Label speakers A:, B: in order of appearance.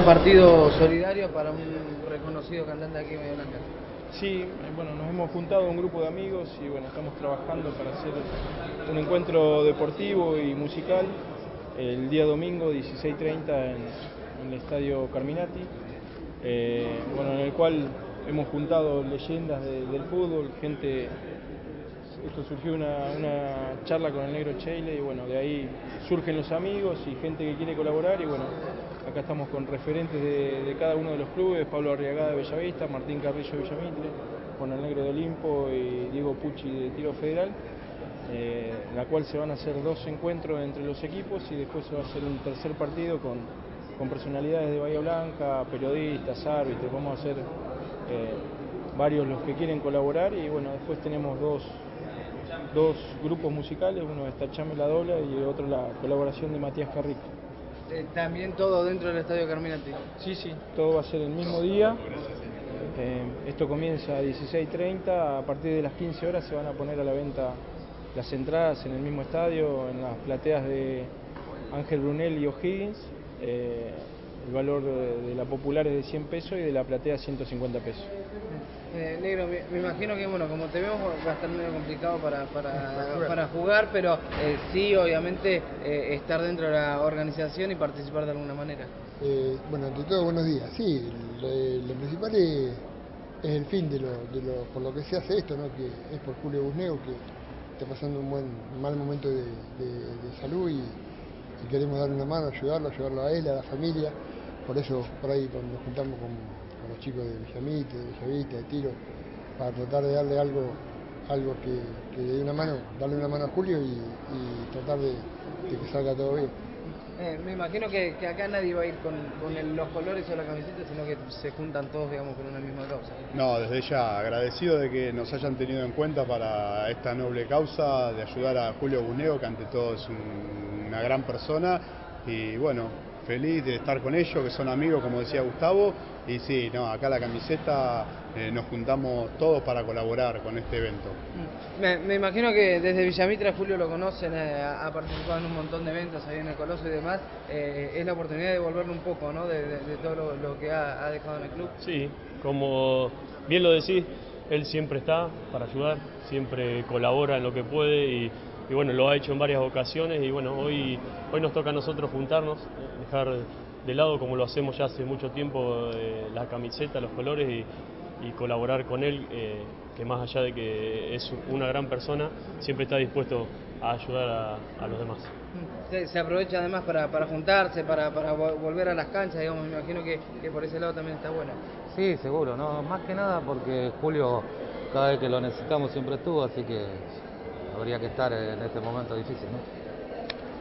A: partido solidario para un reconocido cantante aquí en Bahía Blanca.
B: Sí, bueno, nos hemos juntado un grupo de amigos y bueno, estamos trabajando para hacer un encuentro deportivo y musical el día domingo 16:30 en el Estadio Carminati, bueno, en el cual hemos juntado leyendas del fútbol, gente. Esto surgió una charla con el negro Cheile y bueno, de ahí surgen los amigos y gente que quiere colaborar y bueno, acá estamos con referentes de cada uno de los clubes: Pablo Arriagada de Bellavista, Martín Carrillo de Villamitre, con el negro de Olimpo y Diego Pucci de Tiro Federal, en la cual se van a hacer 2 encuentros entre los equipos y después se va a hacer un tercer partido con personalidades de Bahía Blanca, periodistas, árbitros. Vamos a hacer varios los que quieren colaborar y bueno, después tenemos dos grupos musicales, uno está Chame la Dobla y otro la colaboración de Matías Carrico.
A: ¿También todo dentro del Estadio Carminati?
B: Sí, todo va a ser el mismo día. Esto comienza a 16:30, a partir de las 15 horas se van a poner a la venta las entradas en el mismo estadio, en las plateas de Ángel Brunel y O'Higgins. El valor de la popular es de 100 pesos y de la platea 150 pesos.
A: Negro, me imagino que bueno, como te vemos va a estar medio complicado para jugar, pero sí, obviamente, estar dentro de la organización y participar de alguna manera.
C: Bueno, ante todo, buenos días. Sí, lo principal es el fin por lo que se hace esto, ¿no? Que es por Julio Busneo, que está pasando un mal momento de salud y queremos darle una mano, ayudarlo a él, a la familia. Por eso, por ahí nos juntamos con los chicos de Villamite, de Bellavista, de Tiro, para tratar de darle algo que le dé una mano, darle una mano a Julio y tratar de que salga todo bien.
A: Me imagino que acá nadie va a ir con los colores o la camiseta, sino que se juntan todos, digamos, con una misma causa.
D: No, desde ya agradecido de que nos hayan tenido en cuenta para esta noble causa de ayudar a Julio Busneo, que ante todo es una gran persona, y bueno, feliz de estar con ellos, que son amigos, como decía Gustavo, y sí, no, acá la camiseta nos juntamos todos para colaborar con este evento.
A: Me imagino que desde Villamitra Julio lo conocen, ha participado en un montón de eventos ahí en el Coloso y demás. Es la oportunidad de devolverle un poco, ¿no? de todo lo que ha dejado en el club.
E: Sí, como bien lo decís, él siempre está para ayudar, siempre colabora en lo que puede y bueno, lo ha hecho en varias ocasiones y bueno, hoy nos toca a nosotros juntarnos, dejar de lado, como lo hacemos ya hace mucho tiempo, la camiseta, los colores y colaborar con él, que más allá de que es una gran persona, siempre está dispuesto a ayudar a los demás.
A: Se aprovecha además para juntarse, para volver a las canchas, digamos. Me imagino que por ese lado también está bueno.
F: Sí, seguro, no, más que nada porque Julio cada vez que lo necesitamos siempre estuvo, así que habría que estar en este momento difícil, ¿no?